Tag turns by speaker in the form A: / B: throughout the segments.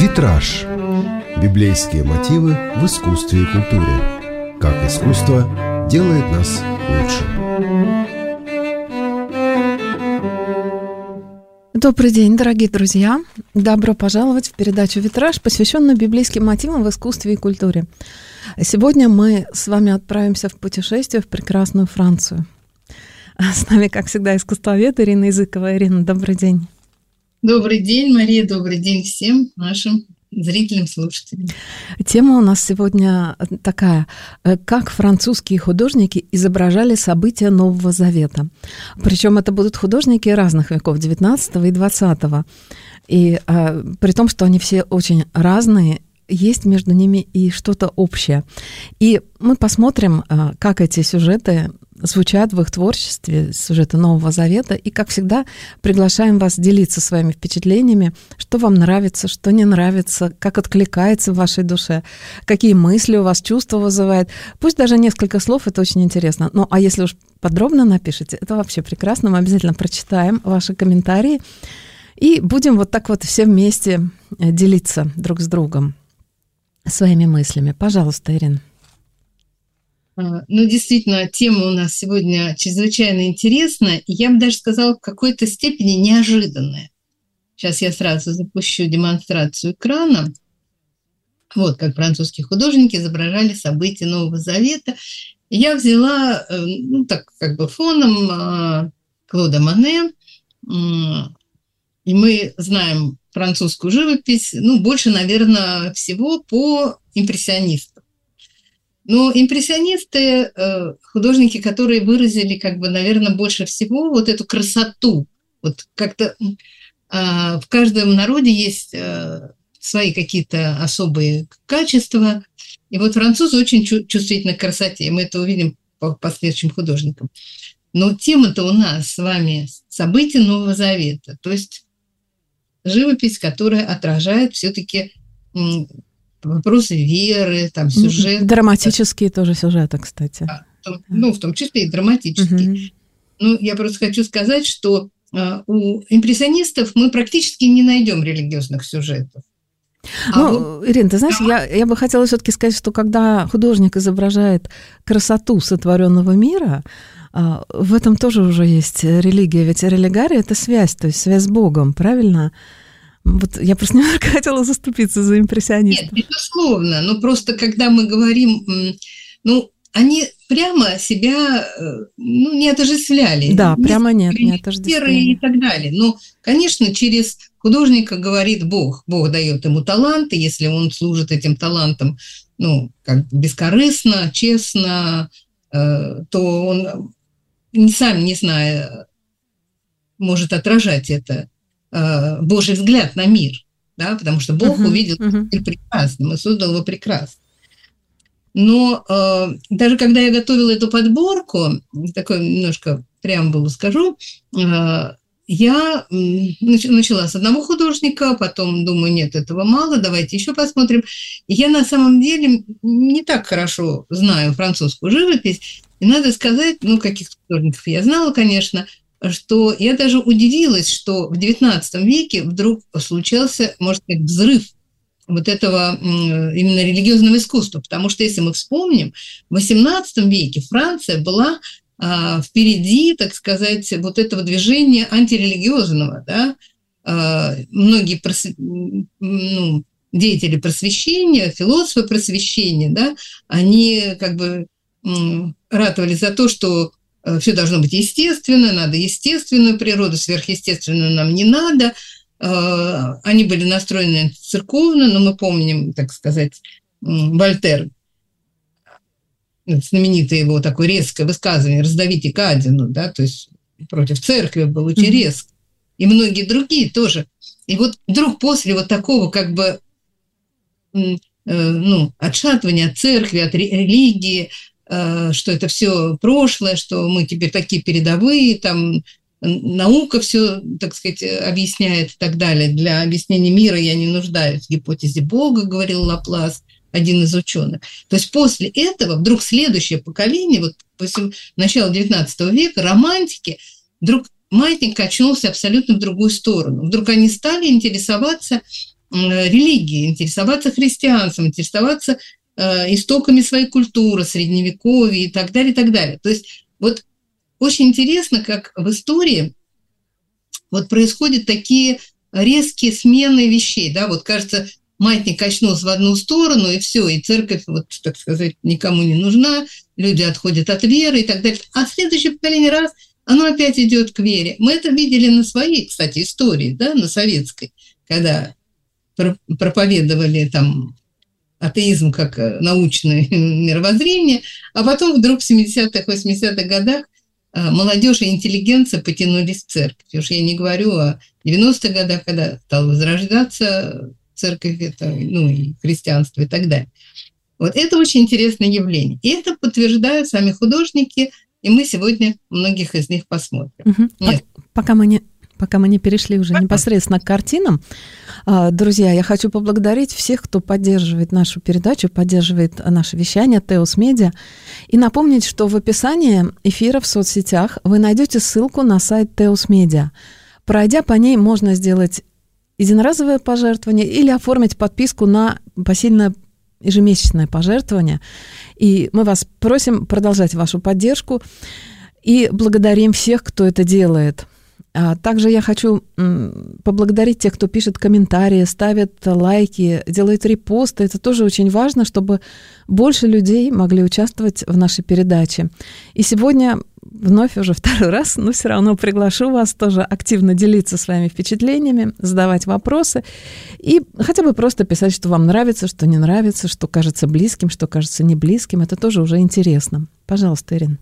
A: Витраж. Библейские мотивы в искусстве и культуре. Как искусство делает нас лучше.
B: Добрый день, дорогие друзья! Добро пожаловать в передачу «Витраж», посвященную библейским мотивам в искусстве и культуре. Сегодня мы с вами отправимся в путешествие в прекрасную Францию. С нами, как всегда, искусствовед Ирина Языкова. Ирина, добрый день.
C: Добрый день, Мария, добрый день всем нашим зрителям, слушателям.
B: Тема у нас сегодня такая: как французские художники изображали события Нового Завета. Причем это будут художники разных веков, 19 и 20. И при том, что они все очень разные, есть между ними и что-то общее. И мы посмотрим, как эти сюжеты звучат в их творчестве, сюжеты Нового Завета. И, как всегда, приглашаем вас делиться своими впечатлениями, что вам нравится, что не нравится, как откликается в вашей душе, какие мысли у вас, чувства вызывает. Пусть даже несколько слов, это очень интересно. Ну, а если уж подробно напишите, это вообще прекрасно. Мы обязательно прочитаем ваши комментарии и будем вот так вот все вместе делиться друг с другом своими мыслями. Пожалуйста, Ирина.
C: Ну, действительно, тема у нас сегодня чрезвычайно интересная, и я бы даже сказала, в какой-то степени неожиданная. Сейчас я сразу запущу демонстрацию экрана. Вот как французские художники изображали события Нового Завета. И я взяла, ну, так как бы фоном Клода Моне, и мы знаем французскую живопись, ну, больше, наверное, всего по импрессионистам. Но импрессионисты, художники, которые выразили, как бы, наверное, больше всего вот эту красоту. Вот как-то в каждом народе есть свои какие-то особые качества. И вот французы очень чувствительны к красоте, и мы это увидим по последующим художникам. Но тема-то у нас с вами события Нового Завета, то есть живопись, которая отражает все-таки вопросы веры, там, сюжет.
B: Драматические тоже сюжеты, кстати.
C: Да, в том числе и драматические. Ну, я просто хочу сказать, что у импрессионистов мы практически не найдем религиозных сюжетов.
B: Ирина, ты знаешь, я бы хотела все-таки сказать, что когда художник изображает красоту сотворенного мира, в этом тоже уже есть религия. Ведь религария – это связь, то есть связь с Богом, правильно? Вот я просто немножко хотела заступиться за импрессионистов.
C: Нет, безусловно. Но просто когда мы говорим, ну, они прямо себя, ну, не отождествляли.
B: Да, прямо нет, не отождествляли.
C: И так далее. Но, конечно, через художника говорит Бог. Бог дает ему таланты, если он служит этим талантам, ну, как бескорыстно, честно, то он сам, не зная, может отражать это. Божий взгляд на мир, да, потому что Бог увидел мир прекрасным и создал его прекрасно. Но даже когда я готовила эту подборку, такой немножко преамбулу скажу, я начала с одного художника, потом думаю, нет, этого мало, давайте еще посмотрим. И я на самом деле не так хорошо знаю французскую живопись, и надо сказать, ну, каких художников я знала, конечно, что я даже удивилась, что в XIX веке вдруг случился, можно сказать, взрыв вот этого именно религиозного искусства. Потому что, если мы вспомним, в XVIII веке Франция была впереди, так сказать, вот этого движения антирелигиозного. Да? Многие деятели просвещения, философы просвещения, да, они как бы ратовали за то, что все должно быть естественно, надо естественную природу, сверхъестественную нам не надо. Они были настроены церковно, но мы помним, так сказать, Вольтер, знаменитое его такое резкое высказывание «раздавите Кадину», да, то есть против церкви был очень резко. И многие другие тоже. И вот вдруг после вот такого как бы отшатывания от церкви, от религии, что это все прошлое, что мы теперь такие передовые, там наука все, так сказать, объясняет и так далее. Для объяснения мира я не нуждаюсь в гипотезе Бога, говорил Лаплас, один из ученых. То есть после этого вдруг следующее поколение, вот после начала XIX века, романтики, вдруг маятник качнулся абсолютно в другую сторону. Вдруг они стали интересоваться религией, интересоваться христианством, интересоваться истоками своей культуры, средневековья и так далее, и так далее. То есть вот очень интересно, как в истории вот происходят такие резкие смены вещей, да, вот кажется, маятник качнулся в одну сторону, и все, и церковь, вот, так сказать, никому не нужна, люди отходят от веры и так далее. А следующее поколение раз, оно опять идет к вере. Мы это видели на своей, кстати, истории, да, на советской, когда проповедовали там атеизм как научное мировоззрение, а потом вдруг в 70-х, 80-х годах молодежь и интеллигенция потянулись в церковь. Уж я не говорю о 90-х годах, когда стала возрождаться церковь, это, и христианство и так далее. Вот это очень интересное явление. И это подтверждают сами художники, и мы сегодня многих из них посмотрим.
B: Пока мы не перешли уже непосредственно к картинам, друзья, я хочу поблагодарить всех, кто поддерживает нашу передачу, поддерживает наше вещание Теос Медиа, и напомнить, что в описании эфира в соцсетях вы найдете ссылку на сайт Теос Медиа. Пройдя по ней, можно сделать единоразовое пожертвование или оформить подписку на посильное ежемесячное пожертвование. И мы вас просим продолжать вашу поддержку и благодарим всех, кто это делает. А также я хочу поблагодарить тех, кто пишет комментарии, ставит лайки, делает репосты. Это тоже очень важно, чтобы больше людей могли участвовать в нашей передаче. И сегодня вновь уже второй раз, но все равно приглашу вас тоже активно делиться своими впечатлениями, задавать вопросы и хотя бы просто писать, что вам нравится, что не нравится, что кажется близким, что кажется не близким. Это тоже уже интересно. Пожалуйста, Ирина.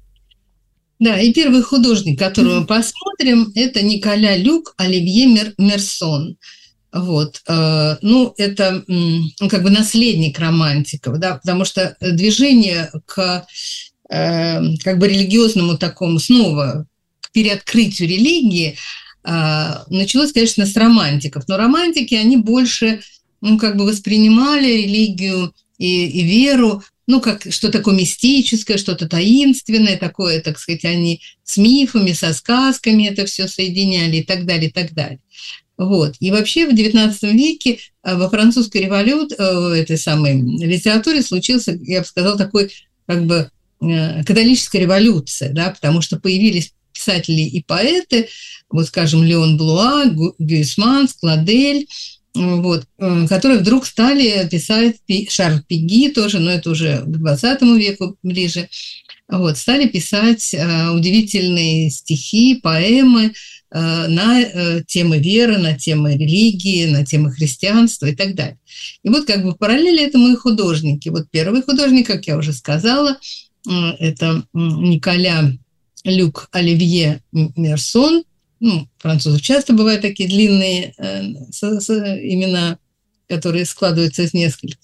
C: Да, и первый художник, которого мы посмотрим, это Николя Люк Оливье Мерсон. Вот. Это как бы наследник романтиков, да, потому что движение к как бы религиозному такому снова к переоткрытию религии началось, конечно, с романтиков. Но романтики, они больше как бы воспринимали религию и веру как что такое мистическое, что-то таинственное, такое, так сказать, они с мифами, со сказками это все соединяли и так далее, и так далее. Вот. И вообще в XIX веке во французской революции, этой самой литературе случился, я бы сказала, такой как бы католическая революция, да, потому что появились писатели и поэты, вот, скажем, Леон Блуа, Гюйсманс, Кладель, вот, которые вдруг стали писать, Шарль Пеги тоже, но это уже к XX веку ближе, вот, стали писать удивительные стихи, поэмы на темы веры, на темы религии, на темы христианства и так далее. И вот как бы в параллели этому и художники. Вот первый художник, как я уже сказала, это Николя Люк Оливье Мерсон. Французов часто бывают такие длинные имена, которые складываются из нескольких.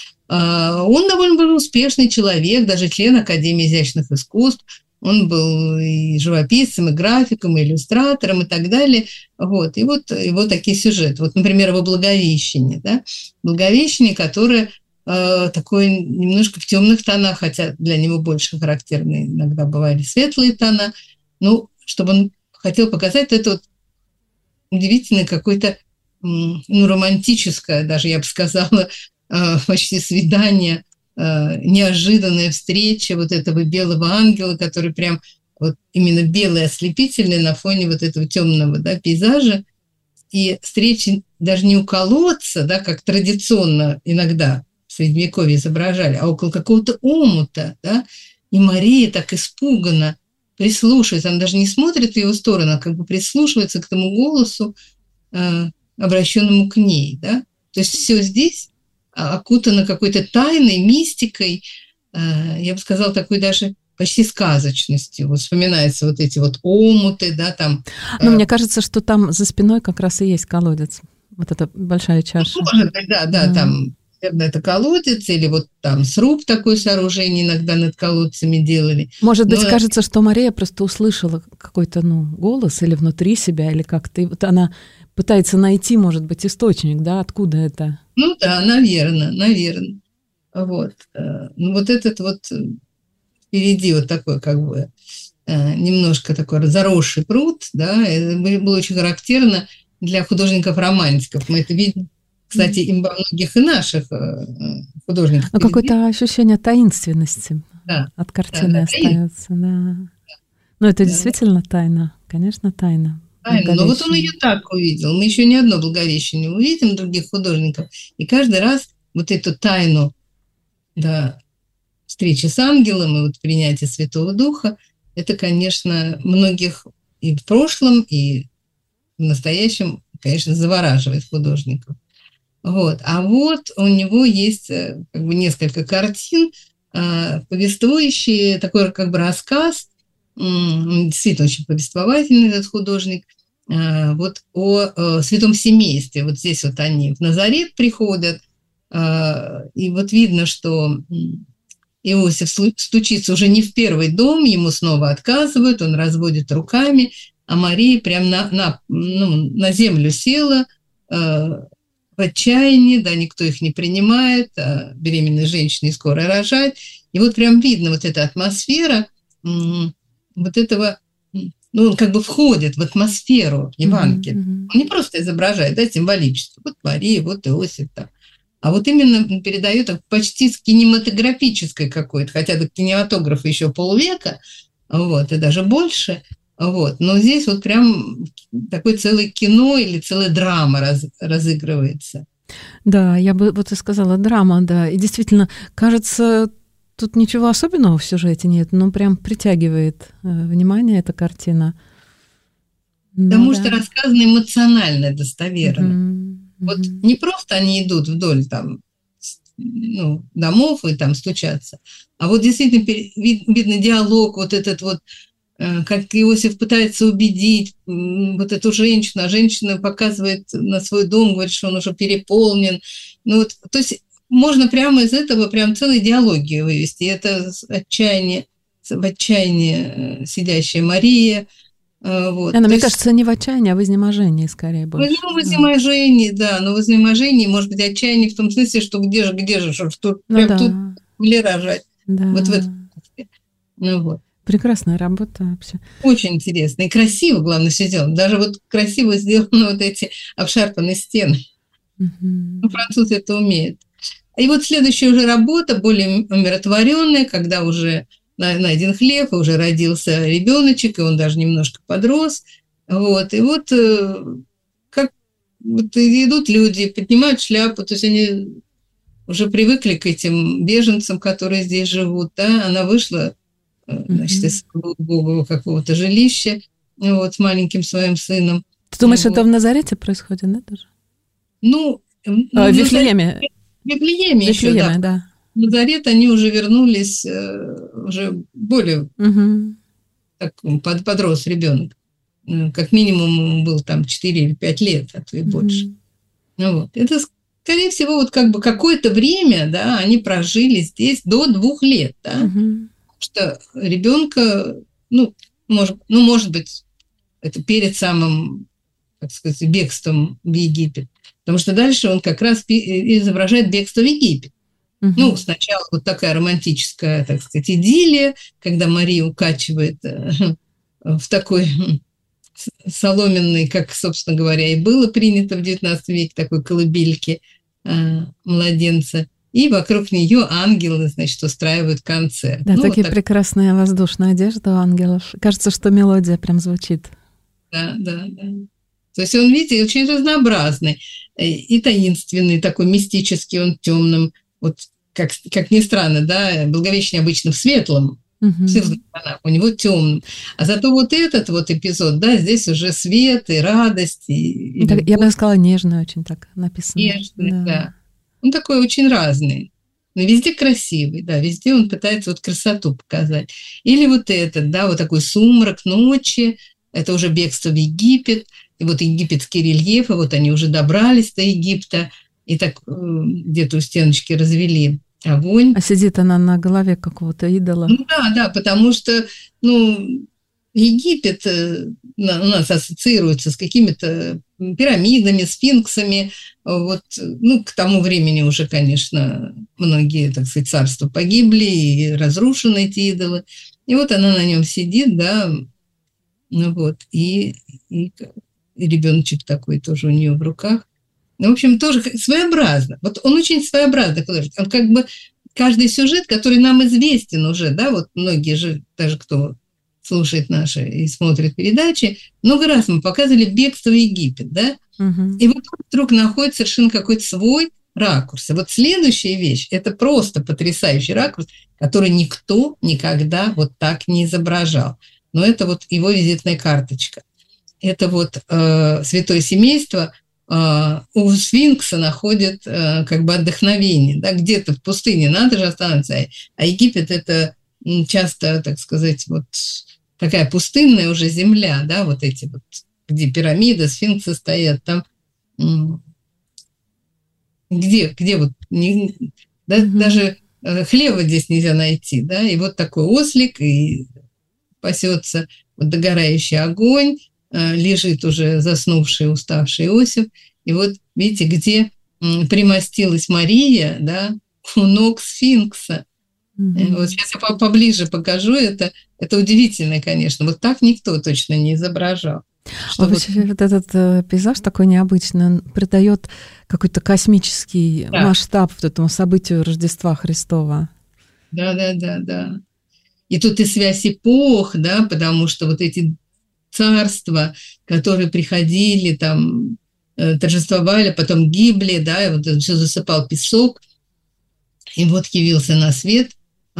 C: Он довольно был успешный человек, даже член Академии изящных искусств. Он был и живописцем, и графиком, и иллюстратором, и так далее. Вот. И вот его такие сюжеты. Вот, например, его «Благовещение». Да? «Благовещение», которое такое немножко в темных тонах, хотя для него больше характерны иногда бывали светлые тона. Чтобы он хотел показать это вот удивительное какое-то, романтическое, даже я бы сказала, почти свидание, неожиданная встреча вот этого белого ангела, который прям вот именно белый, ослепительный на фоне вот этого темного, да, пейзажа. И встреча даже не у колодца, да, как традиционно иногда в Средневековье изображали, а около какого-то омута, да, и Мария так испуганно прислушивается, она даже не смотрит в его сторону, а как бы прислушивается к тому голосу, обращенному к ней, да. То есть все здесь окутано какой-то тайной, мистикой, я бы сказала, такой даже почти сказочностью. Вот вспоминаются вот эти вот омуты, да, там.
B: Мне кажется, что там за спиной как раз и есть колодец. Вот эта большая чаша.
C: Может быть, да, там, наверное, это колодец, или вот там сруб такое сооружение иногда над колодцами делали.
B: Может быть, кажется, что Мария просто услышала какой-то, голос или внутри себя, или как-то. Вот она пытается найти, может быть, источник, да, откуда это.
C: Да, наверное. Вот. Вот этот вот впереди вот такой как бы немножко такой заросший пруд, да, это было очень характерно для художников-романтиков. Мы это видим Кстати, им во многих и наших художников.
B: Но какое-то ощущение таинственности от картины остается. Да. Но это действительно тайна, конечно, тайна.
C: Правильно, но вот он ее так увидел. Мы еще ни одно Благовещение не увидим других художников. И каждый раз вот эту тайну, да, встречи с ангелом и вот принятия Святого Духа, это, конечно, многих и в прошлом, и в настоящем, конечно, завораживает художников. Вот. А вот у него есть как бы несколько картин, повествующие такой как бы рассказ. Он действительно очень повествовательный, этот художник, вот о святом семействе. Вот здесь вот они в Назарет приходят, и вот видно, что Иосиф стучится уже не в первый дом, ему снова отказывают, он разводит руками, а Мария прям на землю села в отчаянии, да, никто их не принимает, а беременные женщины скоро рожать. И вот прям видно вот эта атмосфера вот этого, ну, он как бы входит в атмосферу Евангелия. Он не просто изображает, да, символически. Вот Мария, вот Иосиф, да. А вот именно передает почти кинематографическое какое-то, хотя до кинематографа еще полвека, вот, и даже больше, вот. Но здесь вот прям такое целое кино или целая драма разыгрывается.
B: Да, я бы вот и сказала, драма, да. И действительно, кажется, тут ничего особенного в сюжете нет, но прям притягивает внимание эта картина.
C: Потому что рассказано эмоционально, достоверно. Вот не просто они идут вдоль там, ну, домов и там стучатся, а вот действительно видно диалог, вот этот вот, как Иосиф пытается убедить вот эту женщину, а женщина показывает на свой дом, говорит, что он уже переполнен. Ну вот, то есть можно прямо из этого прям целые диалоги вывести. Это в отчаянии сидящая Мария. Вот.
B: Она, мне кажется, не в отчаянии, а в изнеможении скорее больше.
C: Ну, в изнеможении, да, но в изнеможении, может быть, отчаяние в том смысле, что где же, что тут, ну, прям тут или рожать. Да. Вот в этом. Ну, вот.
B: Прекрасная работа вообще.
C: Очень интересно и красиво, главное, все сделано. Даже вот красиво сделаны вот эти обшарпанные стены. Ну, французы это умеют. И вот следующая уже работа, более умиротворенная, когда уже найден хлеб, уже родился ребеночек, и он даже немножко подрос. Вот. И вот как вот идут люди, поднимают шляпу, то есть они уже привыкли к этим беженцам, которые здесь живут. Да? Она вышла, значит, из убогого какого-то жилища, вот, с маленьким своим сыном.
B: Ты думаешь, вот. Это в Назарете происходит, да, тоже?
C: Ну,
B: в Вифлееме.
C: В Вифлееме еще, да. В Назарет они уже вернулись, уже более так, подрос ребенок. Как минимум был там 4 или 5 лет, а то и больше. Ну, вот. Это, скорее всего, вот как бы какое-то время, да, они прожили здесь до 2 лет, да, потому что ребенка, может быть, это перед самым, так сказать, бегством в Египет, потому что дальше он как раз изображает бегство в Египет. Ну, сначала вот такая романтическая, так сказать, идиллия, когда Мария укачивает в такой соломенной, как, собственно говоря, и было принято в XIX веке, такой колыбельке младенца. И вокруг нее ангелы, значит, устраивают концерт.
B: Да, такие вот прекрасные воздушные одежды у ангелов. Кажется, что мелодия прям звучит.
C: Да. То есть он, видите, очень разнообразный и таинственный, такой мистический, он темным. Вот как ни странно, да, Благовещение обычно в светлом, у него темным. А зато вот этот вот эпизод, да, здесь уже свет и радость. И
B: так, я бы сказала, нежный очень так написано.
C: Нежный, да. Он такой очень разный. Но везде красивый, да, везде он пытается вот красоту показать. Или вот этот, да, вот такой сумрак ночи, это уже бегство в Египет, и вот египетские рельефы, вот они уже добрались до Египта, и так где-то у стеночки развели огонь.
B: А сидит она на голове какого-то идола.
C: Ну да, потому что, Египет у нас ассоциируется с какими-то пирамидами, сфинксами. Вот, к тому времени уже, конечно, многие, так сказать, царства погибли и разрушены эти идолы. И вот она на нем сидит, да, и ребеночек такой тоже у нее в руках. в общем, тоже своеобразно. Вот он очень своеобразный художник. Он как бы каждый сюжет, который нам известен уже, да, вот многие же, даже кто слушает наши и смотрит передачи, много раз мы показывали «Бегство в Египет», да, и вот вдруг находит совершенно какой-то свой ракурс. И вот следующая вещь – это просто потрясающий ракурс, который никто никогда вот так не изображал. Но это вот его визитная карточка. Это вот святое семейство у сфинкса находит как бы отдохновение, да, где-то в пустыне, надо же останавливаться. А Египет – это часто, так сказать, вот такая пустынная уже земля, да, вот эти вот, где пирамиды, сфинксы стоят, там, где вот, даже хлеба здесь нельзя найти, да, и вот такой ослик, и пасется вот догорающий огонь, лежит уже заснувший, уставший Иосиф, и вот видите, где примостилась Мария, да, у ног сфинкса. Вот сейчас я поближе покажу, это удивительно, конечно, вот так никто точно не изображал.
B: Вот этот пейзаж такой необычный, он придает какой-то космический масштаб вот этому событию Рождества Христова.
C: Да. И тут и связь эпох, да, потому что вот эти царства, которые приходили, там, торжествовали, потом гибли, да, и вот все засыпал песок, и вот явился на свет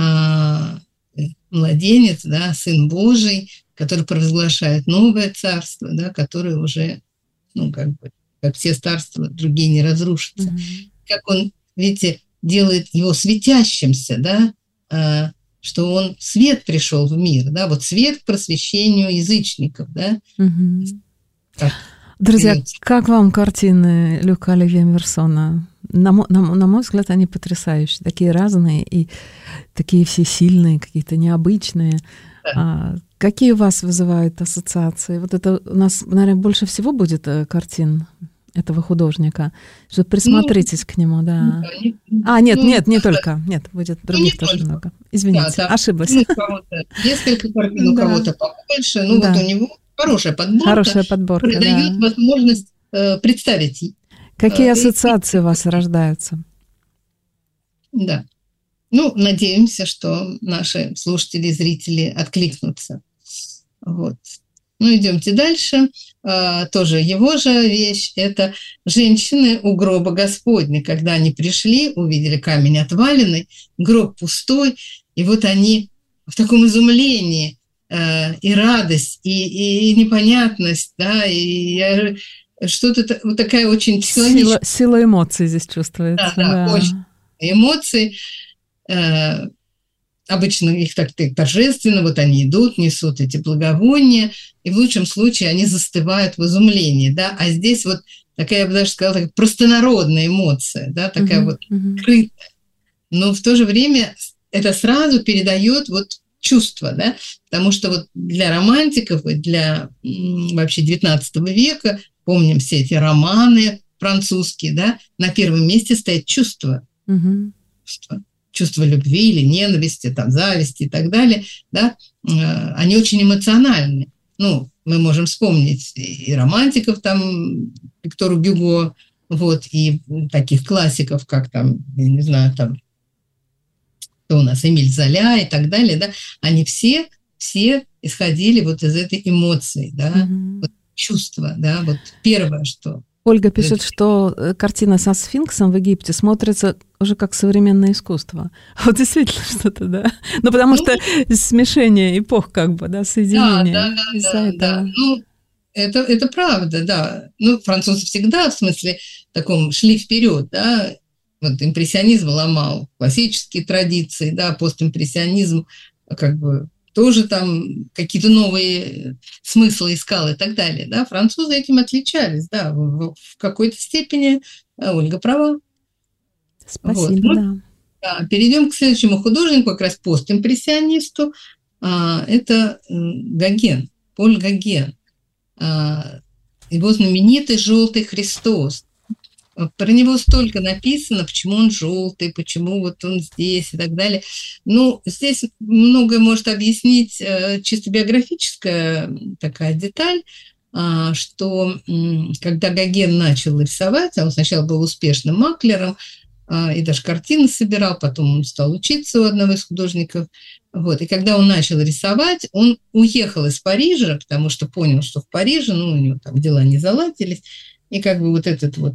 C: младенец, да, Сын Божий, который провозглашает новое царство, да, которое уже, ну, как бы, как все царства, другие не разрушатся. Как он, видите, делает его светящимся, да, что он, свет пришел в мир, да, вот свет к просвещению язычников, да.
B: Друзья, как вам картины Люка Оливье Эмерсона? На мой взгляд, они потрясающие, такие разные и такие все сильные, какие-то необычные. Какие у вас вызывают ассоциации? Вот это у нас, наверное, больше всего будет картин этого художника, что присмотритесь к нему, да. Нет, не только. Нет, будет других тоже много. Извините, ошиблась.
C: Несколько картин, у кого-то побольше, вот у него хорошая подборка дает возможность представить.
B: Какие ассоциации у вас рождаются?
C: Да. Ну, надеемся, что наши слушатели и зрители откликнутся. Вот. Ну, идемте дальше. Тоже его же вещь – это женщины у гроба Господня. Когда они пришли, увидели камень отваленный, гроб пустой, и вот они в таком изумлении и радость, и непонятность, да, и что-то вот такая очень психологическая...
B: Сила эмоций здесь чувствуется.
C: Да, очень эмоции. Обычно их так торжественно, вот они идут, несут эти благовония, и в лучшем случае они застывают в изумлении, да, а здесь вот такая, я бы даже сказала, такая простонародная эмоция, да, такая вот скрытая, но в то же время это сразу передает вот чувство, да, потому что вот для романтиков и для вообще XIX века, помним все эти романы французские, да, на первом месте стоит чувство. Чувство любви или ненависти, там, зависти и так далее, да, они очень эмоциональны. Ну, мы можем вспомнить и романтиков, там, Виктора Гюго, вот, и таких классиков, как там, я не знаю, там, кто у нас, Эмиль Золя и так далее, да, они все исходили вот из этой эмоции, да, вот, чувства, да, вот первое, что...
B: Ольга пишет, что картина со сфинксом в Египте смотрится уже как современное искусство. Вот действительно что-то, да. Ну, потому что смешение эпох, как бы, да, соединение.
C: Да. Ну, это правда, да. Ну, французы всегда, в смысле, таком шли вперед, да. Вот импрессионизм ломал классические традиции, да, постимпрессионизм, как бы, тоже там какие-то новые смыслы искал и так далее, да, французы этим отличались, да, в какой-то степени Ольга права.
B: Спасибо,
C: вот. Да. Перейдем к следующему художнику, как раз постимпрессионисту, это Гоген, Поль Гоген, его знаменитый «Желтый Христос». Про него столько написано, почему он желтый, почему вот он здесь и так далее. Ну, здесь многое может объяснить чисто биографическая такая деталь. что когда Гоген начал рисовать, а он сначала был успешным маклером, и даже картины собирал, потом он стал учиться у одного из художников. Вот. И когда он начал рисовать, он уехал из Парижа, потому что понял, что в Париже, у него там дела не заладились, и как бы вот этот вот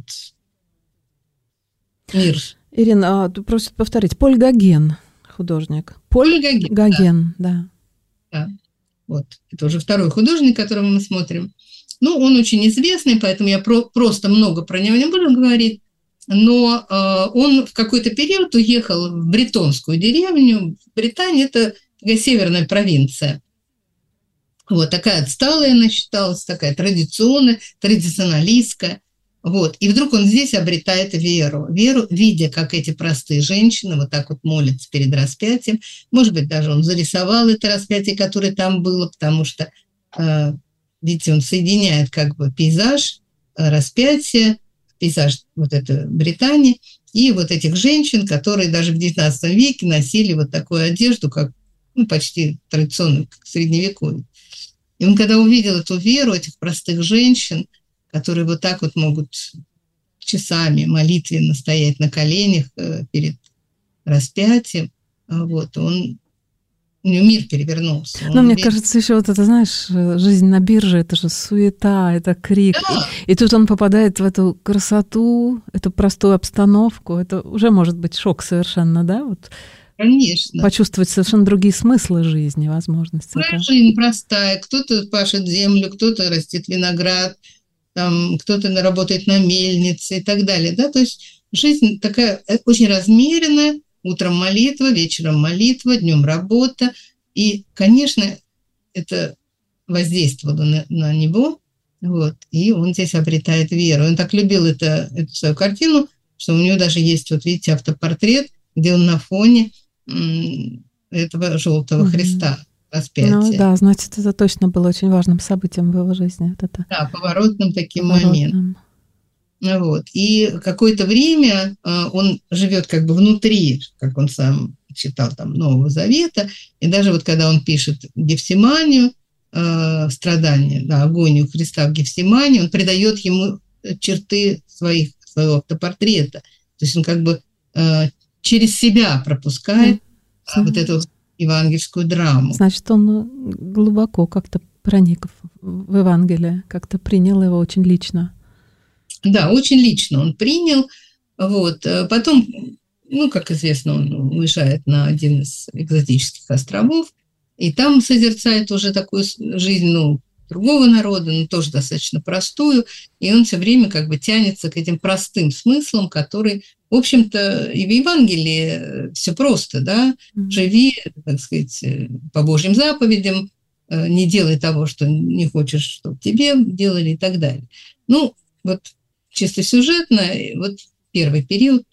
C: мир.
B: Ирина, просит повторить. Поль Гоген, художник. Поль Гоген, да.
C: Вот. Это уже второй художник, которого мы смотрим. Он очень известный, поэтому я просто много про него не буду говорить. Но он в какой-то период уехал в бретонскую деревню. Британия – это такая северная провинция. Вот, такая отсталая она считалась, такая традиционалистская. Вот. И вдруг он здесь обретает веру, видя, как эти простые женщины вот так вот молятся перед распятием. Может быть, даже он зарисовал это распятие, которое там было, потому что, видите, он соединяет как бы пейзаж, распятие, пейзаж вот этой Британии и вот этих женщин, которые даже в XIX веке носили вот такую одежду, как почти традиционную, как в Средневековье. И он, когда увидел эту веру этих простых женщин, которые вот так вот могут часами молитвенно стоять на коленях перед распятием, вот, у него мир перевернулся.
B: Мне кажется, еще вот это, знаешь, жизнь на бирже, это же суета, это крик. Да. И тут он попадает в эту красоту, эту простую обстановку. Это уже может быть шок совершенно, да? Вот.
C: Конечно.
B: Почувствовать совершенно другие смыслы жизни, возможности.
C: Жизнь простая. Кто-то пашет землю, кто-то растит виноград, там, кто-то работает на мельнице и так далее. Да? То есть жизнь такая очень размеренная. Утром молитва, вечером молитва, днем работа. И, конечно, это воздействовало на него. Вот, и он здесь обретает веру. Он так любил эту свою картину, что у него даже есть, вот видите, автопортрет, где он на фоне этого желтого Христа распятия.
B: Да, значит, это точно было очень важным событием в его жизни. Вот это.
C: Да, поворотным таким моментом. Вот. И какое-то время он живет как бы внутри, как он сам читал там Нового Завета, и даже вот когда он пишет Гефсиманию, страдания, да, агонию Христа в Гефсимании, он придает ему черты своего автопортрета. То есть он как бы через себя пропускает вот эту евангельскую драму.
B: Значит, он глубоко как-то проник в Евангелие, как-то принял его очень лично.
C: Да, очень лично он принял. Вот. Потом, как известно, он уезжает на один из экзотических островов, и там созерцает уже такую жизнь, другого народа, но тоже достаточно простую, и он все время как бы тянется к этим простым смыслам, которые, в общем-то, и в Евангелии все просто, да, живи, так сказать, по Божьим заповедям, не делай того, что не хочешь, чтобы тебе делали и так далее. Вот чисто сюжетно, вот первый период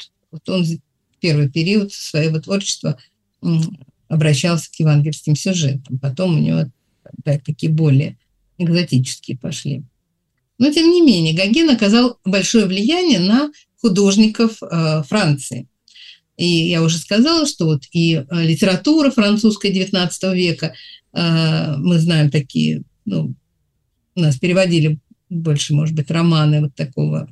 C: своего творчества обращался к евангельским сюжетам. Потом у него такие более экзотические пошли. Но, тем не менее, Гоген оказал большое влияние на художников Франции. И я уже сказала, что вот и литература французская XIX века, мы знаем такие, у нас переводили больше, может быть, романы вот такого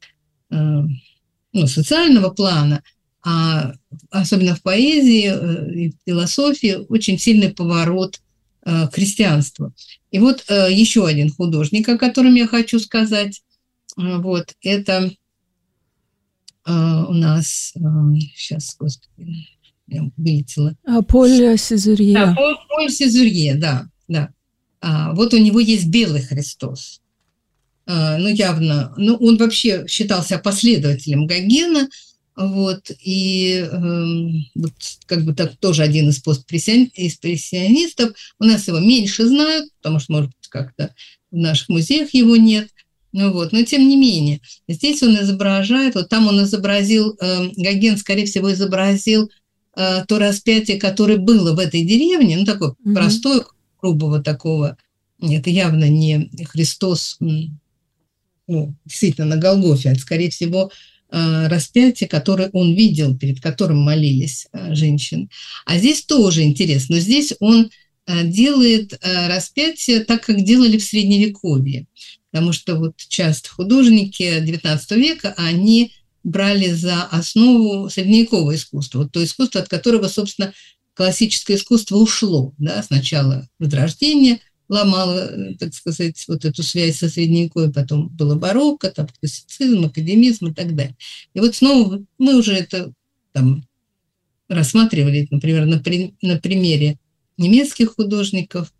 C: социального плана, а особенно в поэзии и в философии очень сильный поворот к христианству. И вот еще один художник, о котором я хочу сказать, вот это у нас, сейчас, господи, я вылетела.
B: Поль Сезурье.
C: Да, Поль Сезурье, да. Вот у него есть белый Христос. Явно, он вообще считался последователем Гогена, вот, и вот как бы так тоже один из постимпрессионистов. У нас его меньше знают, потому что, может быть, как-то в наших музеях его нет, но тем не менее, здесь он изображает, вот там он изобразил, Гоген, скорее всего, изобразил то распятие, которое было в этой деревне, такое простое, грубого такого, это явно не Христос, действительно, на Голгофе, это, скорее всего, распятие, которое он видел, перед которым молились женщины. А здесь тоже интересно. Здесь он делает распятие так, как делали в Средневековье. Потому что вот часто художники XIX века, они брали за основу средневековое искусство, вот то искусство, от которого, собственно, классическое искусство ушло. Да? Сначала Возрождение ломало, так сказать, вот эту связь со Средневековьем, потом было барокко, там, классицизм, академизм и так далее. И вот снова мы уже это там рассматривали, например, на примере немецких художников,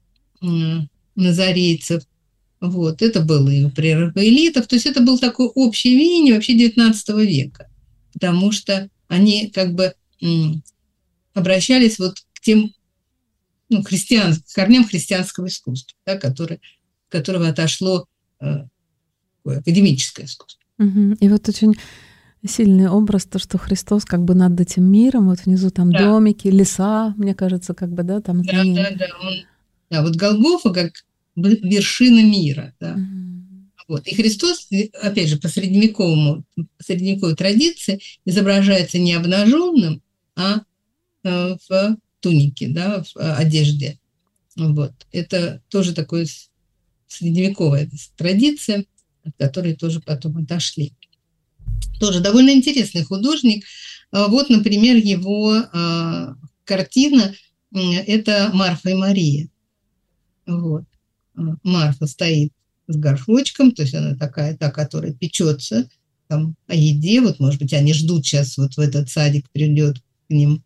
C: назарейцев. Вот, это было и у прерафаэлитов, то есть это был такой общий веяние вообще XIX века, потому что они как бы обращались вот к тем к корням христианского искусства, да, которого отошло академическое искусство.
B: И вот очень сильный образ, то, что Христос как бы над этим миром, вот внизу там домики, леса, мне кажется, как бы, да, там.
C: Да, вот Голгофа как вершина мира, да. Вот. И Христос, опять же, по средневековой традиции изображается не обнаженным, а в тунике, да, в одежде. Вот. Это тоже такая средневековая традиция, от которой тоже потом отошли. Тоже довольно интересный художник. Вот, например, его картина – это «Марфа и Мария». Вот. Марфа стоит с горшочком, то есть она такая, та, которая печется там о еде. Вот, может быть, они ждут сейчас, вот в этот садик придет к ним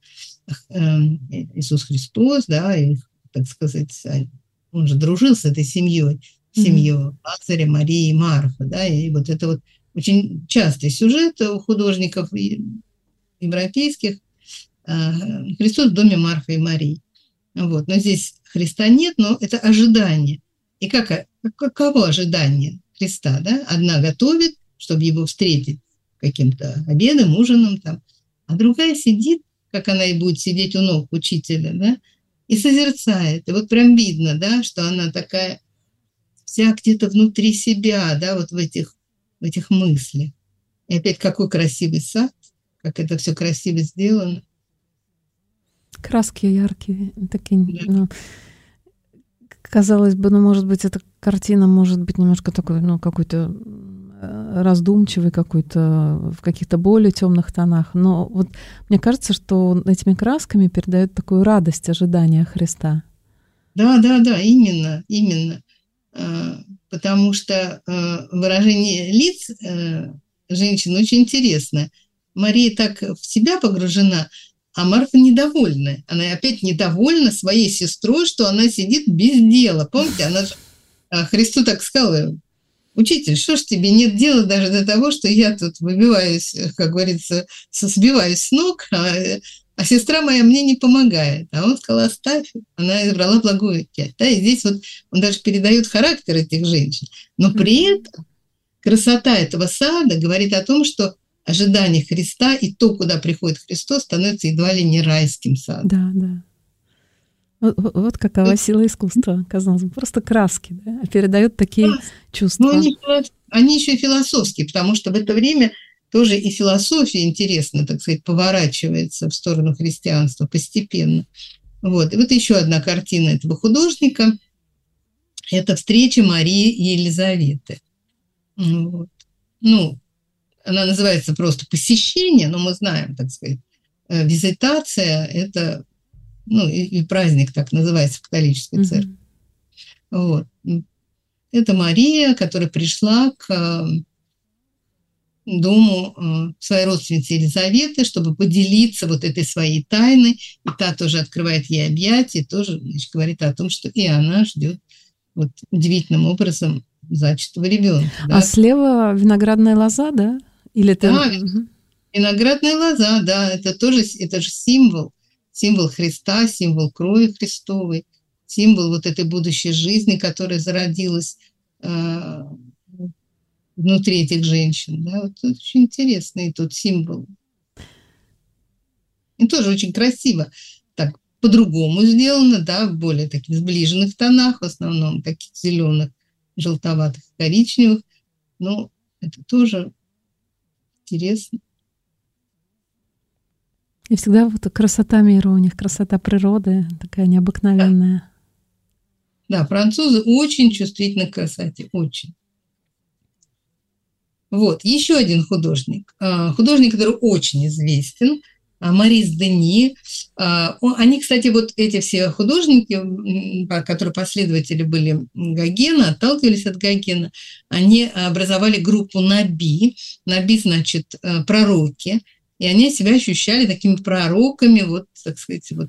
C: Иисус Христос, да, и, так сказать, он же дружил с этой семьей Лазаря, Марии и Марфа, да, и вот это вот очень частый сюжет у художников европейских. Христос в доме Марфы и Марии. Вот. Но здесь Христа нет, но это ожидание. И каково ожидание Христа? Да? Одна готовит, чтобы его встретить каким-то обедом, ужином, там, а другая сидит, как она и будет сидеть у ног учителя, да, и созерцает. И вот прям видно, да, что она такая вся где-то внутри себя, да, вот в этих мыслях. И опять какой красивый сад, как это все красиво сделано.
B: Краски яркие, такие, да. Казалось бы, может быть, эта картина может быть немножко такой, какой-то раздумчивый, какой-то в каких-то более темных тонах. Но вот мне кажется, что этими красками передает такую радость ожидания Христа.
C: Да, именно. Потому что выражение лиц женщин очень интересно. Мария так в себя погружена, а Марфа недовольна. Она опять недовольна своей сестрой, что она сидит без дела. Помните, она же Христу так сказала: «Учитель, что ж тебе нет дела даже до того, что я тут выбиваюсь, как говорится, сбиваюсь с ног, а сестра моя мне не помогает». А он сказал: «Оставь». Она избрала благую часть. Да, и здесь вот он даже передает характер этих женщин. Но при этом красота этого сада говорит о том, что ожидание Христа и то, куда приходит Христос, становится едва ли не райским садом.
B: Да. Вот какова сила искусства, казалось бы. Просто краски, да, передают такие чувства.
C: Но они еще и философские, потому что в это время тоже и философия интересно, так сказать, поворачивается в сторону христианства постепенно. Вот. И вот еще одна картина этого художника – это «Встреча Марии и Елизаветы». Вот. Она называется просто «Посещение», но мы знаем, так сказать, визитация – это, и праздник так называется в католической церкви. Вот. Это Мария, которая пришла к дому своей родственницы Елизаветы, чтобы поделиться вот этой своей тайной, и та тоже открывает ей объятия, и тоже, значит, говорит о том, что и она ждет вот удивительным образом зачатого ребенка. Да?
B: А слева виноградная лоза, да? Или
C: да, виноградная лоза, да, это же символ Христа, символ крови Христовой, символ вот этой будущей жизни, которая зародилась внутри этих женщин. Да, вот это очень интересный тут символ. И тоже очень красиво, так по-другому сделано, да, в более таких сближенных тонах, в основном таких зеленых, желтоватых, коричневых. Но это тоже интересно.
B: И всегда вот красота мира у них, красота природы такая необыкновенная.
C: Да, французы очень чувствительны к красоте, очень. Вот, еще один художник. Художник, который очень известен, Марис Дени. Они, кстати, вот эти все художники, которые последователи были Гогена, отталкивались от Гогена, они образовали группу Наби. Наби, значит, пророки. И они себя ощущали такими пророками, вот, так сказать, вот,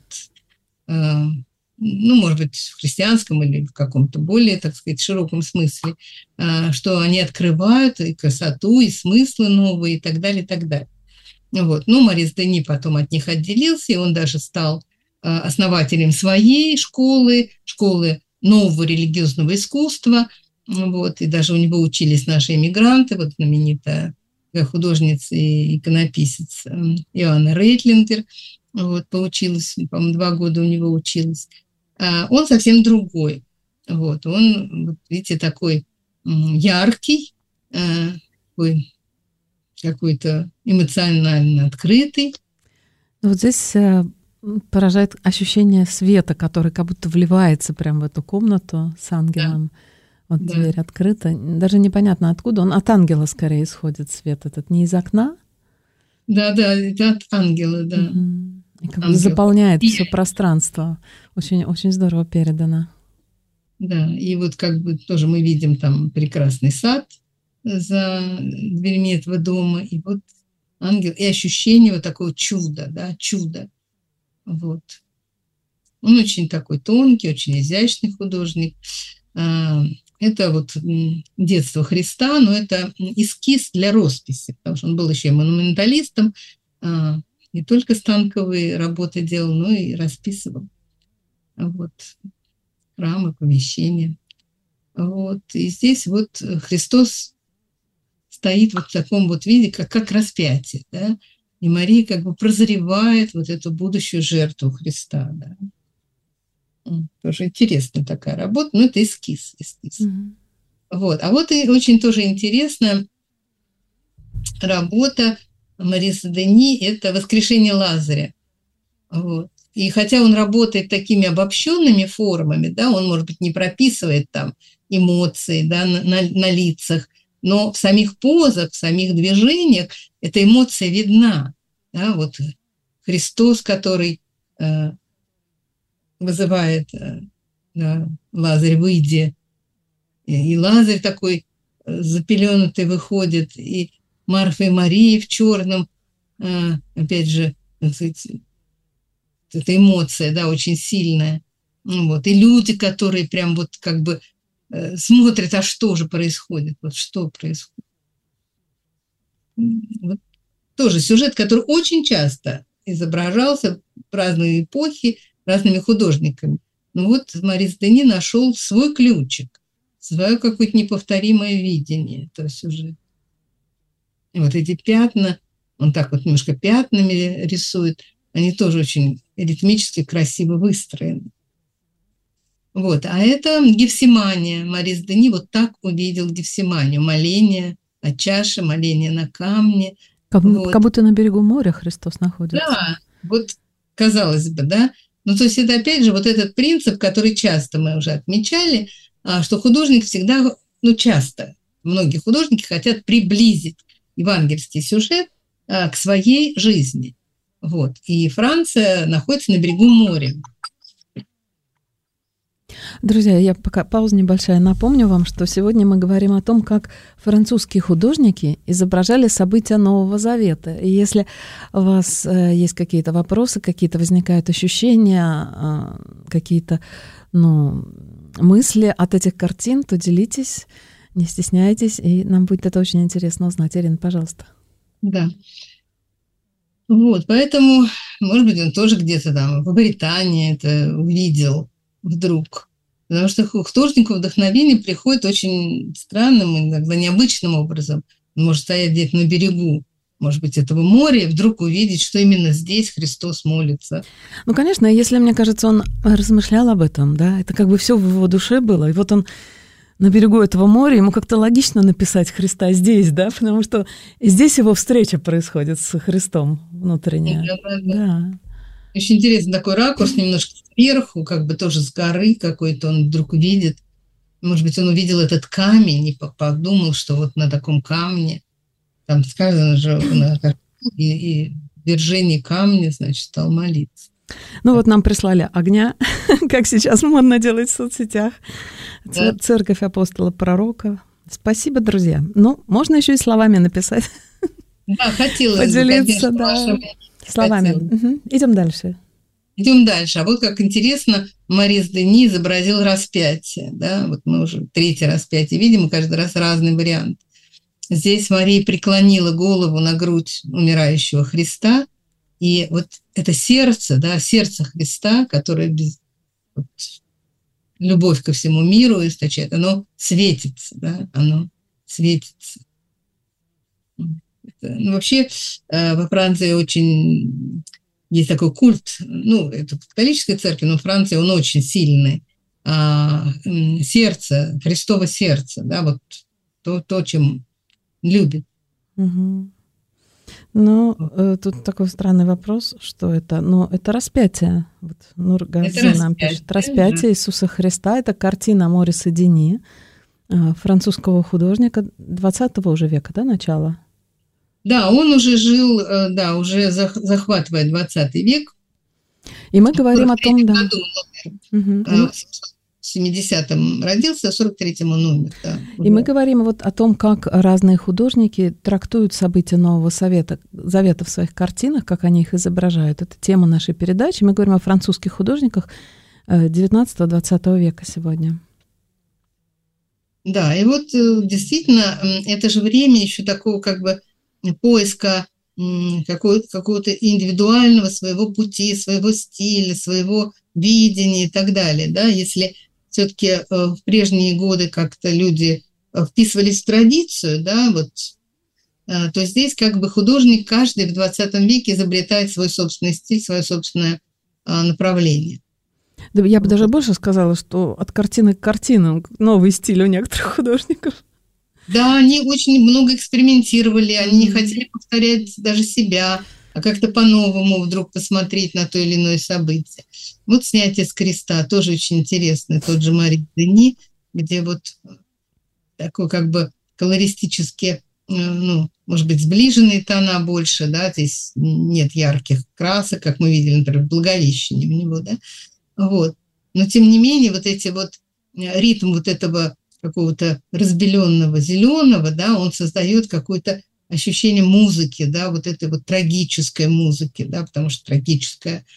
C: ну, может быть, в христианском или в каком-то более, так сказать, широком смысле, что они открывают и красоту, и смыслы новые, и так далее, и так далее. Вот. Ну, Марис Дени потом от них отделился, и он даже стал основателем своей школы нового религиозного искусства. Вот. И даже у него учились наши эмигранты, вот знаменитая художница и иконописец Иоанна Рейтлингер. Вот, поучилась, по-моему, 2 года у него училась. Он совсем другой. Вот, он, вот, видите, такой яркий, такой какой-то эмоционально открытый.
B: Вот здесь поражает ощущение света, который как будто вливается прямо в эту комнату с ангелом. Да. Вот да. Дверь открыта. Даже непонятно откуда. Он от ангела скорее исходит свет этот. Не из окна?
C: Да, это от ангела, да.
B: Угу. И как бы заполняет все пространство. Очень, очень здорово передано.
C: Да, и вот как бы тоже мы видим там прекрасный сад за дверьми этого дома, и вот ангел, и ощущение вот такого чуда, да, чуда. Вот. Он очень такой тонкий, очень изящный художник. Это вот детство Христа, но это эскиз для росписи, потому что он был еще и монументалистом, не только станковые работы делал, но и расписывал. Вот. Храмы, помещения. Вот. И здесь вот Христос стоит вот в таком вот виде, как распятие, да? И Мария как бы прозревает вот эту будущую жертву Христа, да? Тоже интересная такая работа, но это эскиз. Mm-hmm. Вот. А вот и очень тоже интересная работа Мариса Дени – это «Воскрешение Лазаря». Вот. И хотя он работает такими обобщенными формами, да, он, может быть, не прописывает там эмоции, да, на лицах, но в самих позах, в самих движениях эта эмоция видна. Да, вот Христос, который вызывает да, Лазарь, выйди, и Лазарь такой запеленутый выходит, и Марфа и Мария в черном, опять же, так сказать, эта эмоция, да, очень сильная. Вот. И люди, которые прям вот как бы смотрят, а что же происходит, вот что происходит. Вот. Тоже сюжет, который очень часто изображался в разные эпохи разными художниками. Но вот Марис Дени нашел свой ключик, свое какое-то неповторимое видение этого сюжета. И вот эти пятна, он так вот немножко пятнами рисует, они тоже очень ритмически красиво выстроены. Вот. А это Гефсимания. Марис Дени вот так увидел Гефсиманию. Моление о чаше, моление на камне.
B: Как будто на берегу моря Христос находится.
C: Да, вот казалось бы, да. Ну, то есть это опять же вот этот принцип, который часто мы уже отмечали, что художник всегда, ну, часто, многие художники хотят приблизить евангельский сюжет к своей жизни. Вот. И Франция находится на берегу моря.
B: Друзья, я пока пауза небольшая. Напомню вам, что сегодня мы говорим о том, как французские художники изображали события Нового Завета. И если у вас есть какие-то вопросы, какие-то возникают ощущения, какие-то мысли от этих картин, то делитесь, не стесняйтесь, и нам будет это очень интересно узнать. Ирина, пожалуйста.
C: Да. Вот, поэтому, может быть, он тоже где-то там в Британии это увидел вдруг. Потому что художнику вдохновение приходит очень странным, иногда необычным образом. Он может стоять где-то на берегу, может быть, этого моря, и вдруг увидеть, что именно здесь Христос молится.
B: Ну, конечно, если, мне кажется, он размышлял об этом, да, это как бы все в его душе было. И вот он на берегу этого моря, ему как-то логично написать Христа здесь, да, потому что здесь его встреча происходит с Христом внутренняя.
C: Да. Очень интересный такой ракурс, немножко сверху, как бы тоже с горы какой-то он вдруг видит. Может быть, он увидел этот камень и подумал, что вот на таком камне, там сказано же, и в держении камня, значит, стал молиться.
B: Ну вот нам прислали огня, как сейчас модно делать в соцсетях. Да. Церковь апостола пророка. Спасибо, друзья. Ну, можно еще и словами написать.
C: Да, хотелось
B: поделиться, бы, конечно, да, словами. Угу. Идем дальше.
C: Идем дальше. А вот как интересно, Морис Дени изобразил распятие. Да? Вот мы уже третье распятие видим, и каждый раз разный вариант. Здесь Мария преклонила голову на грудь умирающего Христа, и вот это сердце, да, сердце Христа, которое вот, любовь ко всему миру источает, оно светится, да, оно светится. Вообще во Франции очень есть такой культ, ну, это в католической церкви, но в Франции он очень сильный. Сердце, Христово сердце, да, вот то чем любит.
B: Угу. Ну, тут такой странный вопрос, что это? Ну, это распятие. Вот Нур Гази нам пишет. Распятие Иисуса Христа – это картина Мориса Дени, французского художника 20 уже века, да, начала?
C: Да, он уже жил, да, уже захватывает 20 век.
B: И мы говорим о том, да.
C: В 70-м родился, в 43-м он умер. Да,
B: и мы говорим вот о том, как разные художники трактуют события Нового Завета в своих картинах, как они их изображают. Это тема нашей передачи. Мы говорим о французских художниках 19-20 века сегодня.
C: Да, и вот действительно, это же время еще такого как бы поиска какого-то индивидуального своего пути, своего стиля, своего видения и так далее. Да? Если все-таки в прежние годы как-то люди вписывались в традицию, да, вот, то здесь как бы художник каждый в 20 веке изобретает свой собственный стиль, свое собственное направление.
B: Да, я бы даже больше сказала, что от картины к картинам новый стиль у некоторых художников.
C: Да, они очень много экспериментировали, они не хотели повторять даже себя, а как-то по-новому вдруг посмотреть на то или иное событие. Вот снятие с креста тоже очень интересно, тот же Морис Дени, где вот такой как бы колористически, ну, может быть, сближенные тона больше, да, здесь нет ярких красок, как мы видели, например, в Благовещении у него, да, вот. Но тем не менее вот эти вот ритм вот этого какого-то разбеленного зеленого, да, он создает какое-то ощущение музыки, да, вот этой вот трагической музыки, да, потому что трагическое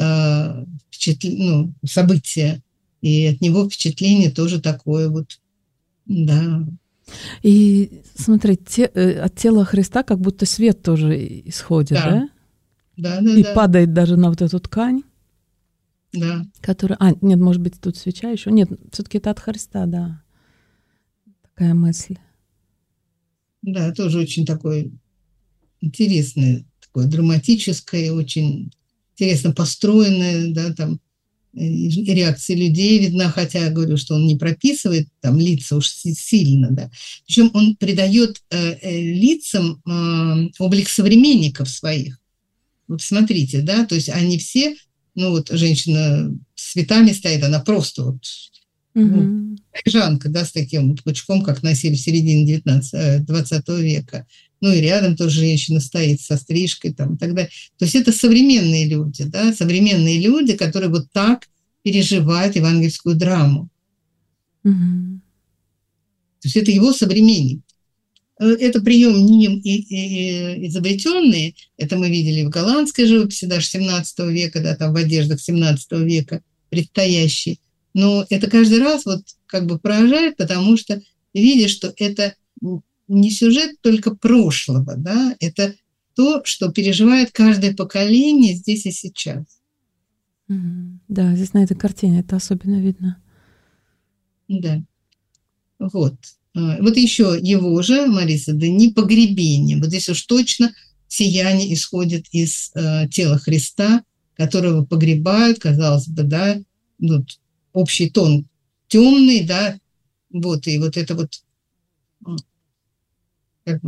C: событие, и от него впечатление тоже такое вот, да.
B: И смотри, от тела Христа как будто свет тоже исходит, да?
C: Да.
B: И падает даже на вот эту ткань.
C: Да.
B: Которая... нет, может быть, тут свеча еще? Нет, все-таки это от Христа, да. Такая мысль.
C: Да, тоже очень такое интересное, такое драматическое, очень интересно построенное, да, там реакция людей видна, хотя я говорю, что он не прописывает там лица уж сильно, да. Причем он придает лицам облик современников своих. Вот смотрите, да, то есть они все, ну вот женщина с цветами стоит, она просто вот парижанка, да, с таким вот пучком, как носили в середине 20 века. Ну и рядом тоже женщина стоит со стрижкой там, и так далее. То есть это современные люди, да, современные люди, которые вот так переживают евангельскую драму. То есть это его современник. Это прием не изобретенный, это мы видели в голландской живописи даже 17 века, да, там в одеждах 17 века предстоящий. Но это каждый раз вот как бы поражает, потому что видишь, что это не сюжет только прошлого, да, это то, что переживает каждое поколение здесь и сейчас.
B: Да, здесь на этой картине это особенно видно.
C: Да. Вот. Вот еще его же, Мориса Дени, «Погребение». Вот здесь уж точно сияние исходит из тела Христа, которого погребают, казалось бы, да, вот, общий тон темный, да, вот, и вот это вот как бы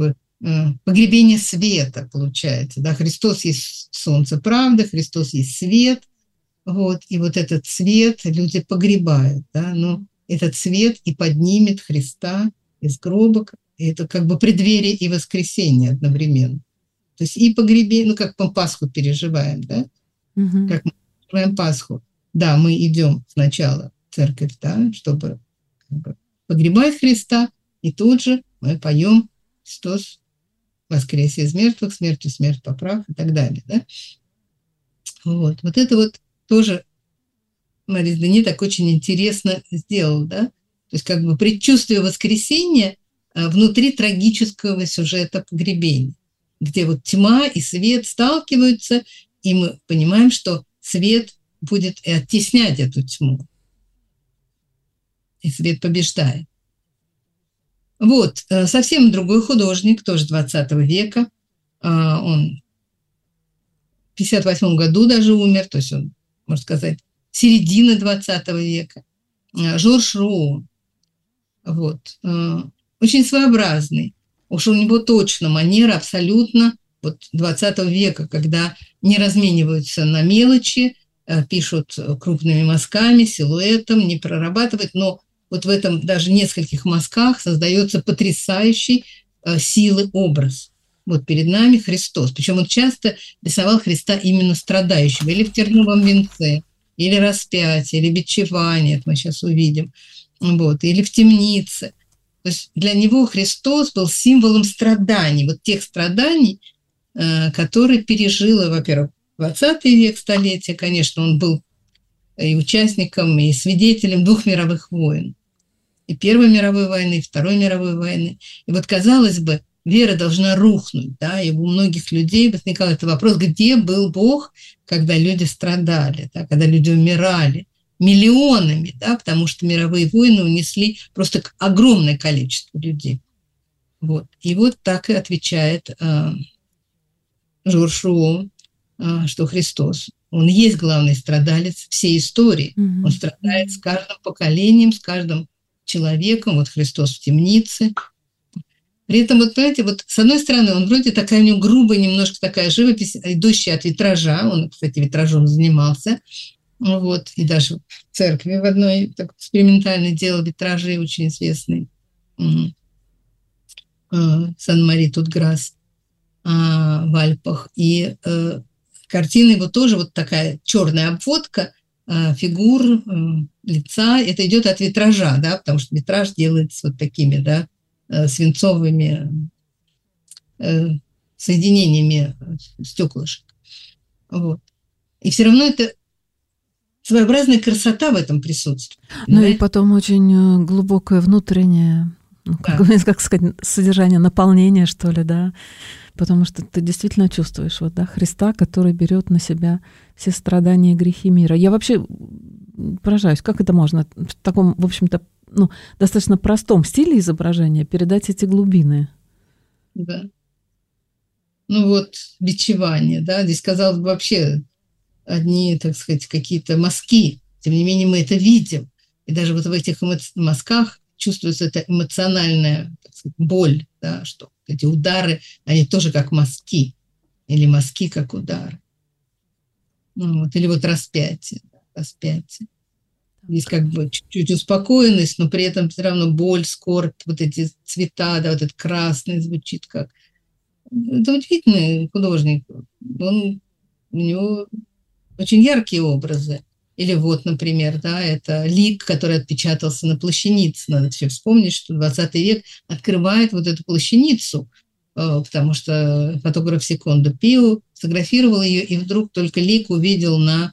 C: погребение света, получается. Да? Христос есть солнце правды, Христос есть свет. Вот, и вот этот свет люди погребают. Да? Но этот свет и поднимет Христа из гроба. И это как бы преддверие и воскресение одновременно. То есть и погребение, как мы Пасху переживаем, да? Как мы переживаем Пасху. Да, мы идем сначала в церковь, да, чтобы погребать Христа, и тут же мы поем «Христос воскресе из мертвых, смертью смерть поправ» и так далее. Да? Вот это вот тоже Морис Дени так очень интересно сделал. Да? То есть как бы предчувствие воскресения внутри трагического сюжета погребения, где вот тьма и свет сталкиваются, и мы понимаем, что свет будет оттеснять эту тьму. И свет побеждает. Вот, совсем другой художник, тоже 20 века. Он в 1958 году даже умер, то есть он, можно сказать, середина 20 века. Жорж Руо. Вот. Очень своеобразный. Уж у него точно манера абсолютно вот 20 века, когда не размениваются на мелочи, пишут крупными мазками, силуэтом, не прорабатывают, но вот в этом даже нескольких мазках создается потрясающий силы образ. Вот перед нами Христос. Причем он часто рисовал Христа именно страдающего. Или в терновом венце, или распятие, или бичевание, это мы сейчас увидим. Вот, или в темнице. То есть для него Христос был символом страданий. Вот тех страданий, которые пережила, во-первых, 20 век, столетие, конечно, он был и участником, и свидетелем 2 мировых войн. И Первой мировой войны, и Второй мировой войны. И вот, казалось бы, вера должна рухнуть, да, и у многих людей возникал этот вопрос, где был Бог, когда люди страдали, да, когда люди умирали миллионами, да, потому что мировые войны унесли просто огромное количество людей. Вот. И вот так и отвечает Жорж Руо, что Христос, он есть главный страдалец всей истории. Он страдает с каждым поколением, с каждым человеком. Вот Христос в темнице. При этом, вот понимаете, вот с одной стороны, он вроде такая у него грубая, немножко такая живопись, идущая от витража. Он, кстати, витражом занимался. Вот. И даже в церкви в одной так экспериментально делал витражи, очень известный Сан-Мари-Тут-Грасс в Альпах. И картина его тоже вот такая черная обводка фигур, лица. Это идет от витража, да, потому что витраж делается вот такими, да, свинцовыми соединениями стеклышек. Вот. И все равно это своеобразная красота в этом присутствует.
B: Ну и потом очень глубокое внутреннее, как сказать, содержание, наполнение, что ли, да, потому что ты действительно чувствуешь вот, да, Христа, который берет на себя все страдания и грехи мира. Я вообще поражаюсь, как это можно в таком, в общем-то, достаточно простом стиле изображения передать эти глубины.
C: Да. Ну вот, бичевание, да, здесь, казалось бы, вообще одни, так сказать, какие-то мазки, тем не менее мы это видим. И даже вот в этих мазках чувствуется эта эмоциональная, так сказать, боль, да, что эти удары, они тоже как мазки, или мазки как удары. Вот, или вот распятие, да, распятие. Здесь как бы чуть-чуть успокоенность, но при этом все равно боль, скорбь, вот эти цвета, да, вот этот красный звучит как... Это удивительный художник. У него очень яркие образы. Или вот, например, да, это лик, который отпечатался на плащанице. Надо все вспомнить, что 20 век открывает вот эту плащаницу, потому что фотограф Секондо Пио сфотографировал ее, и вдруг только лик увидел на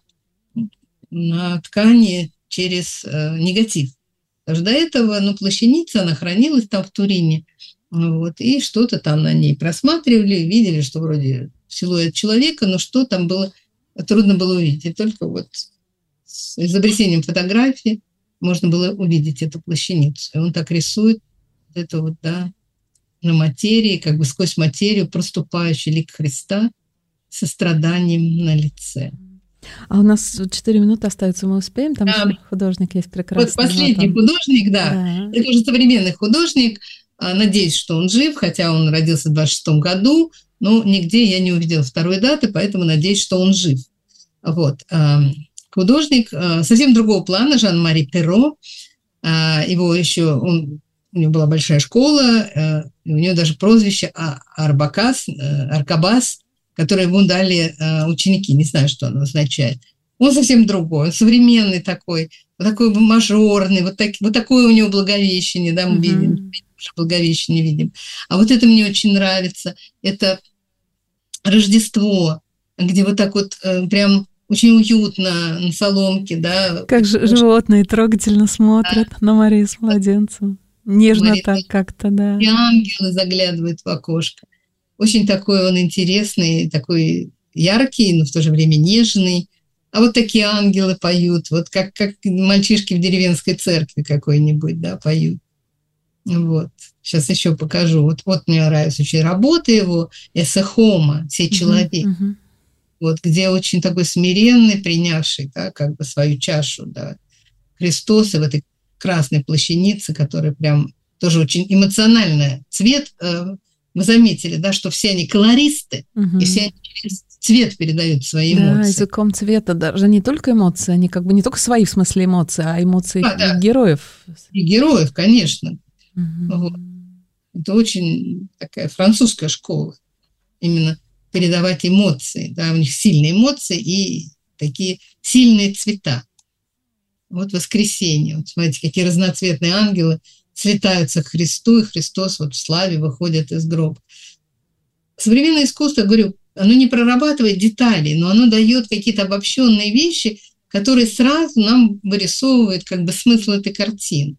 C: ткани через негатив. Потому что до этого, плащаница, она хранилась там в Турине, вот, и что-то там на ней просматривали, видели, что вроде силуэт человека, но что там было, трудно было увидеть. И только вот с изобретением фотографии можно было увидеть эту плащаницу. И он так рисует это вот, да, на материи, как бы сквозь материю проступающий лик Христа со страданием на лице.
B: А у нас 4 минуты остается, мы успеем? Там еще художник есть прекрасный.
C: Вот последний художник, да, это уже современный художник, Надеюсь, что он жив, хотя он родился в 26 году, но нигде я не увидела второй даты, поэтому надеюсь, что он жив. Вот. Художник совсем другого плана, Жан-Мари Перро. Его еще, у него была большая школа, у него даже прозвище Аркабас, которое ему дали ученики, не знаю, что оно означает. Он совсем другой, он современный такой мажорный, вот такое у него Благовещение, да, мы видим, Благовещение видим. А вот это мне очень нравится, это Рождество, где вот так вот прям очень уютно на соломке, да.
B: Как же животные трогательно смотрят на Марию с младенцем. Нежно Мария, так как-то, да.
C: И ангелы заглядывают в окошко. Очень такой он интересный, такой яркий, но в то же время нежный. А вот такие ангелы поют, вот как мальчишки в деревенской церкви какой-нибудь, да, поют. Вот. Сейчас еще покажу. Вот мне нравится очень работа его «Эссе хомо», «Сей человек». Вот, где очень такой смиренный, принявший, да, как бы свою чашу, да, Христос и в этой красной плащанице, которая прям тоже очень эмоциональная. Цвет, вы заметили, да, что все они колористы, и все они через цвет передают свои эмоции.
B: Да, языком цвета даже не только эмоции, они как бы не только свои в смысле эмоции, а эмоции героев.
C: И героев, конечно. Вот. Это очень такая французская школа, именно передавать эмоции, да, у них сильные эмоции и такие сильные цвета. Вот воскресенье, вот смотрите, какие разноцветные ангелы слетаются к Христу, и Христос вот в славе выходит из гроба. Современное искусство, говорю, оно не прорабатывает детали, но оно дает какие-то обобщенные вещи, которые сразу нам вырисовывают как бы смысл этой картины.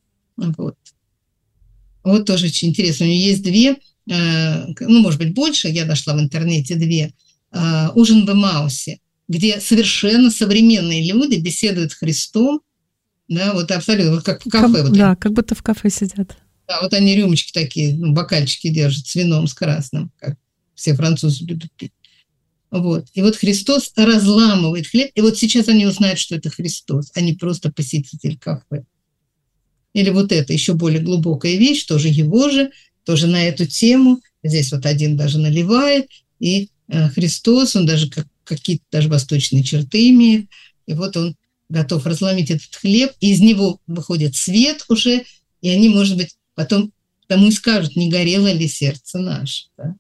C: Вот тоже очень интересно. У нее есть две, может быть, больше, я нашла в интернете две, «Ужин в Эмаусе», где совершенно современные люди беседуют с Христом, да, вот абсолютно, вот как в кафе.
B: Да, как будто в кафе сидят.
C: Да, вот они рюмочки такие, бокальчики держат с вином, с красным, как все французы любят пить. Вот. И вот Христос разламывает хлеб, и вот сейчас они узнают, что это Христос, а не просто посетитель кафе. Или вот это еще более глубокая вещь, тоже его же, тоже на эту тему. Здесь вот один даже наливает, и Христос, он даже какие-то даже восточные черты имеет, и вот он готов разломить этот хлеб, и из него выходит свет уже, и они, может быть, потом тому и скажут, не горело ли сердце наше. Да?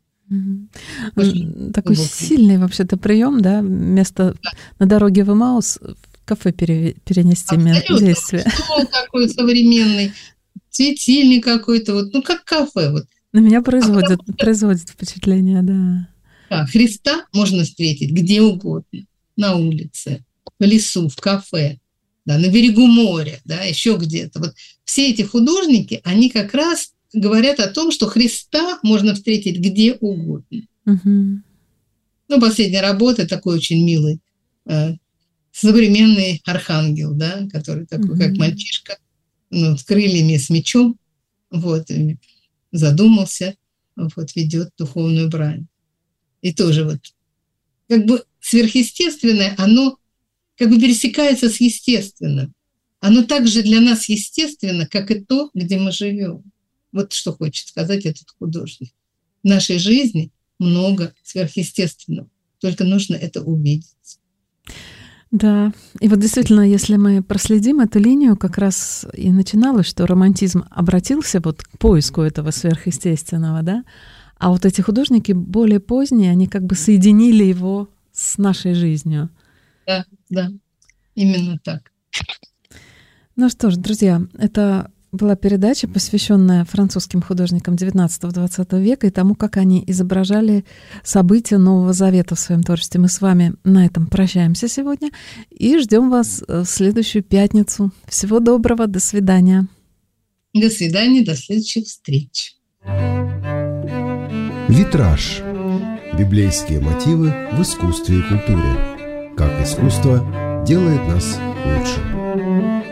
B: Такой сильный вообще-то прием, да, вместо на дороге в Эмаус в кафе перенести действие.
C: Стол такой современный, светильник какой-то, вот, как кафе. Вот.
B: На меня производит впечатление, да.
C: Да, Христа можно встретить где угодно, на улице, в лесу, в кафе, да, на берегу моря, да, еще где-то. Вот все эти художники, они как раз говорят о том, что Христа можно встретить где угодно. Последняя работа такой очень милый, современный архангел, да, который такой, как мальчишка, с крыльями, с мечом, вот, задумался, вот, ведет духовную брань. И тоже вот как бы сверхъестественное, оно как бы пересекается с естественным. Оно также для нас естественно, как и то, где мы живем. Вот что хочет сказать этот художник. В нашей жизни много сверхъестественного, только нужно это увидеть.
B: Да, и вот действительно, если мы проследим эту линию, как раз и начиналось, что романтизм обратился вот к поиску этого сверхъестественного, да, а вот эти художники более поздние, они как бы соединили его с нашей жизнью.
C: Да, именно так.
B: Ну что ж, друзья, это была передача, посвященная французским художникам XIX-XX века и тому, как они изображали события Нового Завета в своем творчестве. Мы с вами на этом прощаемся сегодня и ждем вас в следующую пятницу. Всего доброго, до свидания.
C: До свидания, до следующих встреч.
A: Витраж. Библейские мотивы в искусстве и культуре. Как искусство делает нас лучше.